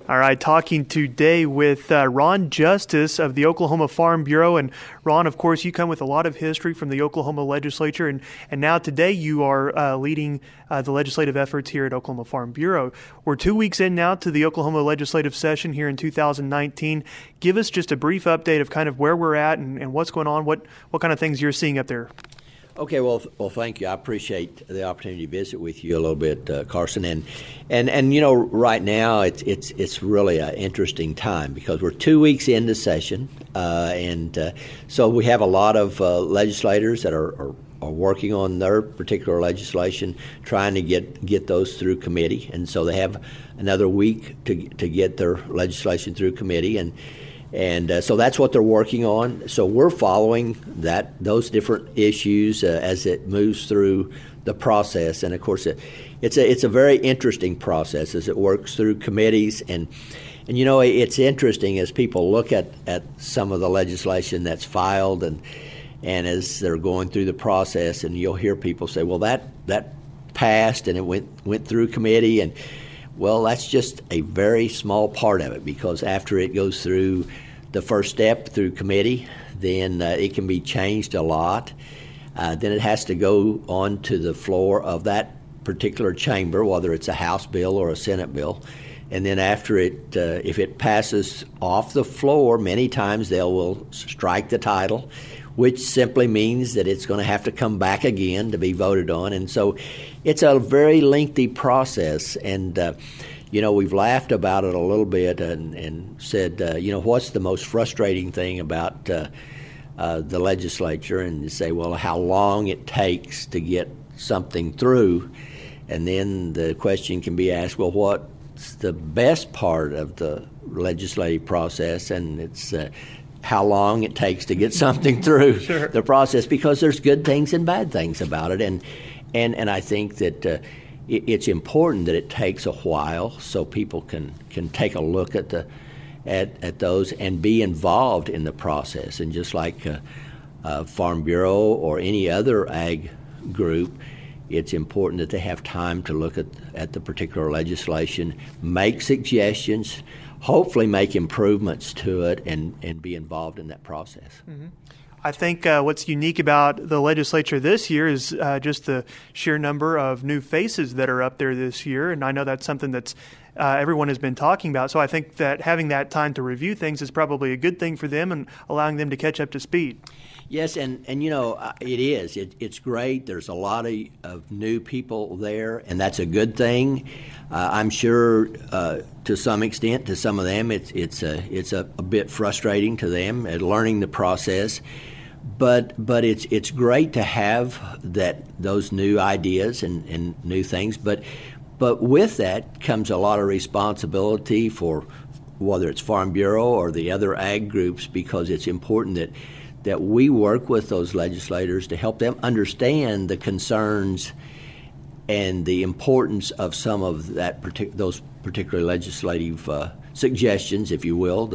All right, talking today with Ron Justice of the Oklahoma Farm Bureau. And Ron, of course, you come with a lot of history from the Oklahoma legislature, and now today you are leading the legislative efforts here at Oklahoma Farm Bureau. We're 2 weeks in now to the Oklahoma legislative session here in 2019. Give us just a brief update of kind of where we're at and what's going on, what kind of things you're seeing up there. Okay, well, thank you. I appreciate the opportunity to visit with you a little bit, Carson. And you know, right now it's really an interesting time because we're 2 weeks into session, and so we have a lot of legislators that are working on their particular legislation, trying to get those through committee, and so they have another week to get their legislation through committee, and so that's what they're working on. So we're following those different issues as it moves through the process. And of course, it's a very interesting process as it works through committees. And you know, it's interesting as people look at some of the legislation that's filed and as they're going through the process, and you'll hear people say, "Well, that passed and it went through committee," and well, that's just a very small part of it, because after it goes through the first step through committee, then it can be changed a lot. Then it has to go on to the floor of that particular chamber, whether it's a House bill or a Senate bill. And then after it, if it passes off the floor, many times they will strike the title, which simply means that it's going to have to come back again to be voted on. And so it's a very lengthy process. And, you know, we've laughed about it a little bit and said, you know, what's the most frustrating thing about the legislature? And you say, well, how long it takes to get something through. And then the question can be asked, well, what's the best part of the legislative process? And it's how long it takes to get something through Sure. the process, because there's good things and bad things about it. And I think that it's important that it takes a while so people can take a look at those and be involved in the process. And just like Farm Bureau or any other ag group, it's important that they have time to look at the particular legislation, make suggestions, hopefully make improvements to it, and be involved in that process. Mm-hmm. I think what's unique about the legislature this year is just the sheer number of new faces that are up there this year, and I know that's something that's everyone has been talking about. So I think that having that time to review things is probably a good thing for them and allowing them to catch up to speed. Yes, and you know, it is. It's great. There's a lot of new people there, and that's a good thing. I'm sure to some extent, to some of them, it's a bit frustrating to them at learning the process. But it's great to have those new ideas and new things. But with that comes a lot of responsibility for whether it's Farm Bureau or the other ag groups, because it's important that we work with those legislators to help them understand the concerns and the importance of some of those particular legislative suggestions, if you will,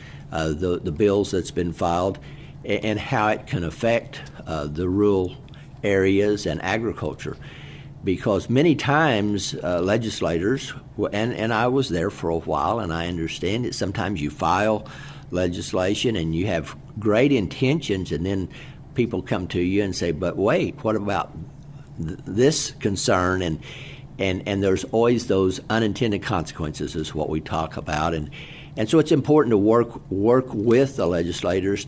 the bills that's been filed, and how it can affect the rural areas and agriculture. Because many times legislators, and I was there for a while, and I understand it, sometimes you file legislation and you have great intentions, and then people come to you and say, but wait, what about this concern? And there's always those unintended consequences is what we talk about. And so it's important to work with the legislators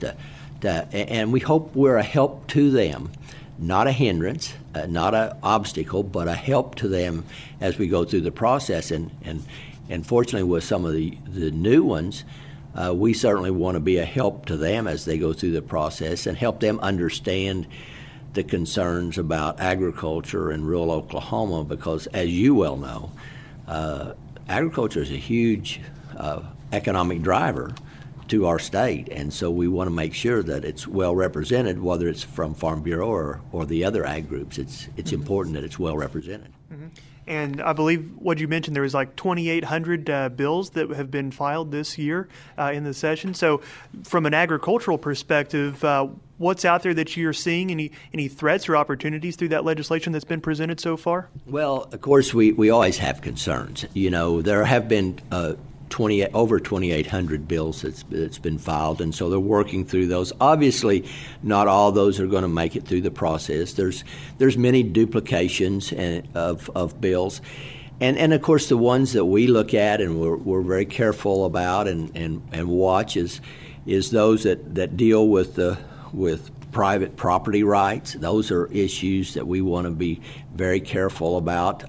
and we hope we're a help to them, not a hindrance, not an obstacle, but a help to them as we go through the process. And fortunately, with some of the new ones, we certainly want to be a help to them as they go through the process and help them understand the concerns about agriculture in rural Oklahoma, because as you well know, agriculture is a huge economic driver to our state, and so we want to make sure that it's well represented, whether it's from Farm Bureau or the other ag groups. It's important that it's well represented. Mm-hmm. And I believe what you mentioned, there was like 2,800 bills that have been filed this year in the session. So from an agricultural perspective, what's out there that you're seeing? Any threats or opportunities through that legislation that's been presented so far? Well, of course, we always have concerns. You know, there have been over 2,800 bills that's been filed, and so they're working through those. Obviously, not all those are going to make it through the process. There's many duplications of bills, and of course the ones that we look at and we're very careful about and watch is those that deal with private property rights. Those are issues that we want to be very careful about.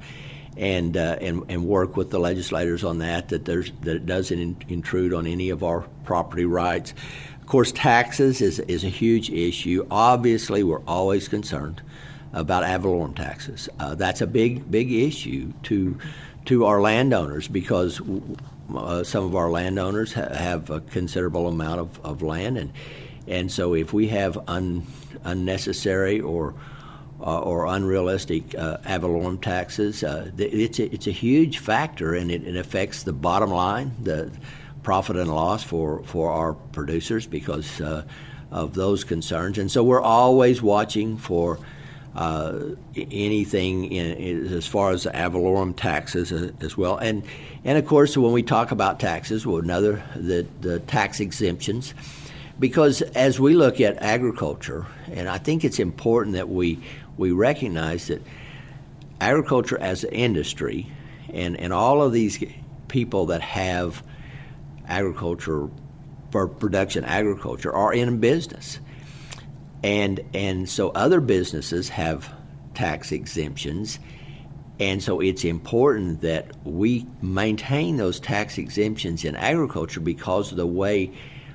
And work with the legislators on that it doesn't intrude on any of our property rights. Of course, taxes is a huge issue. Obviously, we're always concerned about ad valorem taxes. That's a big issue to our landowners because some of our landowners have a considerable amount of land, and so if we have unnecessary or unrealistic ad valorem taxes, it's a huge factor, and it affects the bottom line, the profit and loss for our producers because of those concerns. And so we're always watching for anything as far as ad valorem taxes as well. And of course, when we talk about taxes, the tax exemptions. Because as we look at agriculture, and I think it's important that we recognize that agriculture as an industry and all of these people that have agriculture for production agriculture are in business. And so other businesses have tax exemptions, and so it's important that we maintain those tax exemptions in agriculture because of the way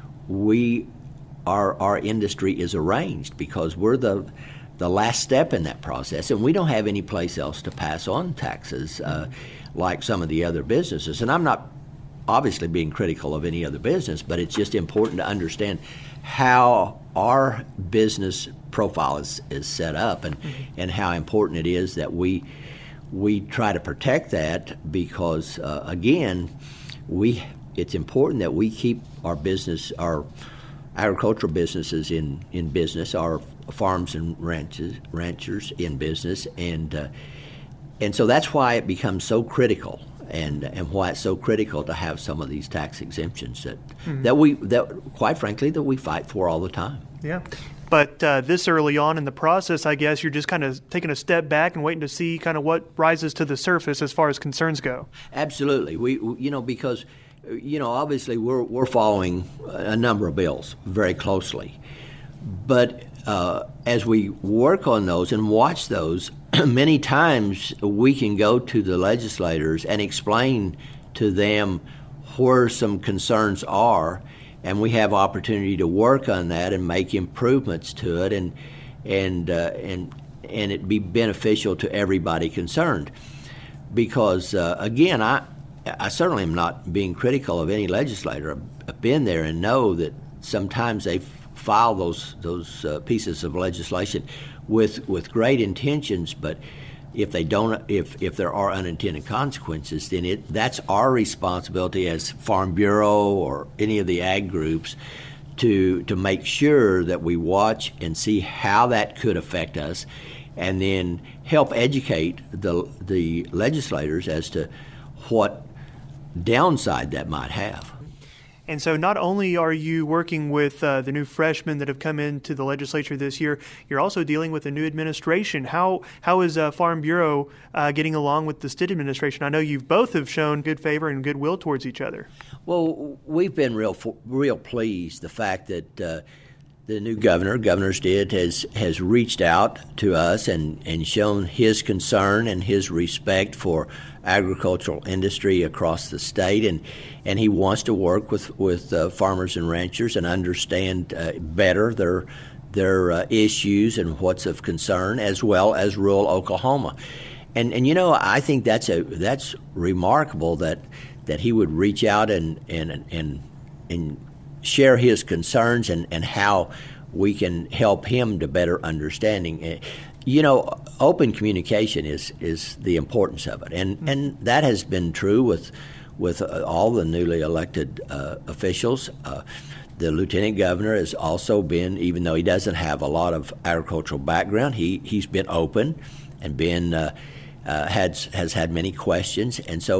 our industry is arranged, because we're the last step in that process, and we don't have any place else to pass on taxes like some of the other businesses. And I'm not obviously being critical of any other business, but it's just important to understand how our business profile is set up and how important it is that we try to protect that because, again, it's important that we keep our agricultural businesses in business, our farms and ranchers in business, and so that's why it becomes so critical, and why it's so critical to have some of these tax exemptions that quite frankly that we fight for all the time. Yeah. But this early on in the process, I guess you're just kind of taking a step back and waiting to see kind of what rises to the surface as far as concerns go. Absolutely. Because obviously we're following a number of bills very closely, but as we work on those and watch those, many times we can go to the legislators and explain to them where some concerns are, and we have opportunity to work on that and make improvements to it, and it be beneficial to everybody concerned. Because again, I certainly am not being critical of any legislator. I've been there and know that sometimes they file those pieces of legislation with great intentions, but if they don't, if there are unintended consequences, then that's our responsibility as Farm Bureau or any of the ag groups to make sure that we watch and see how that could affect us, and then help educate the legislators as to what downside that might have. And so not only are you working with the new freshmen that have come into the legislature this year, you're also dealing with a new administration. How is Farm Bureau getting along with the Stitt administration? I know you both have shown good favor and goodwill towards each other. Well, we've been real pleased the fact that the new Governor Stitt, has reached out to us and shown his concern and his respect for agricultural industry across the state, and he wants to work with farmers and ranchers and understand better their issues and what's of concern, as well as rural Oklahoma. And I think that's remarkable that he would reach out and share his concerns and how we can help him to better understanding. Open communication is the importance of it, and that has been true with all the newly elected officials. The lieutenant governor has also been, even though he doesn't have a lot of agricultural background, he's been open and has had many questions, and so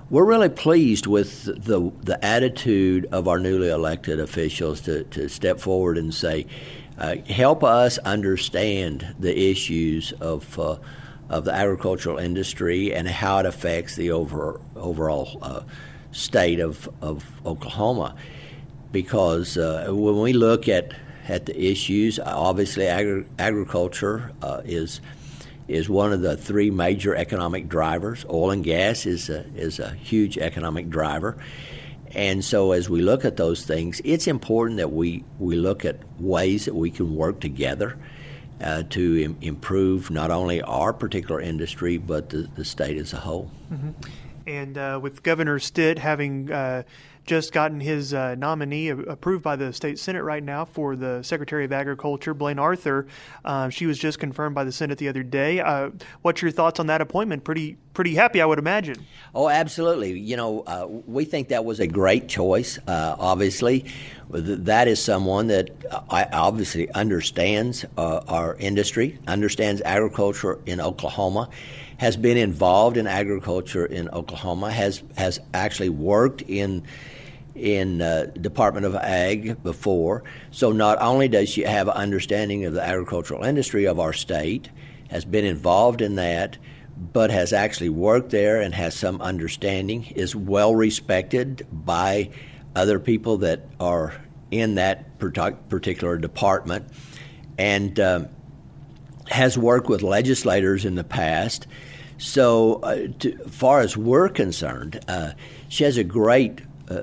we're really pleased with the attitude of our newly elected officials to step forward and say, help us understand the issues of the agricultural industry and how it affects the overall state of Oklahoma. Because when we look at the issues, obviously agriculture is one of the three major economic drivers. Oil and gas is a huge economic driver. And so as we look at those things, it's important that we look at ways that we can work together to improve not only our particular industry, but the state as a whole. Mm-hmm. And with Governor Stitt having just gotten his nominee approved by the state Senate right now for the Secretary of Agriculture, Blaine Arthur. She was just confirmed by the Senate the other day. What's your thoughts on that appointment? Pretty happy, I would imagine. Oh, absolutely. We think that was a great choice. Obviously, that is someone that obviously understands our industry, understands agriculture in Oklahoma, has been involved in agriculture in Oklahoma, has actually worked in Department of Ag before. So not only does she have an understanding of the agricultural industry of our state, has been involved in that, but has actually worked there and has some understanding, is well respected by other people that are in that particular department, and has worked with legislators in the past. So as far as we're concerned, she has a great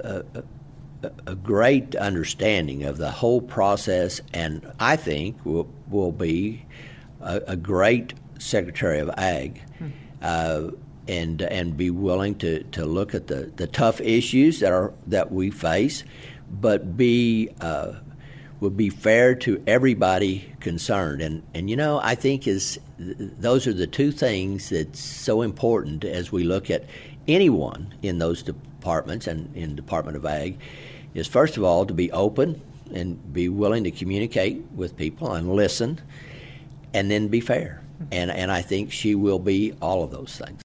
understanding of the whole process, and I think will be a great Secretary of Ag, and be willing to look at the tough issues that we face, but would be fair to everybody concerned. And I think those are the two things that's so important as we look at anyone in those departments and in Department of Ag, is first of all to be open and be willing to communicate with people and listen, and then be fair. And I think she will be all of those things.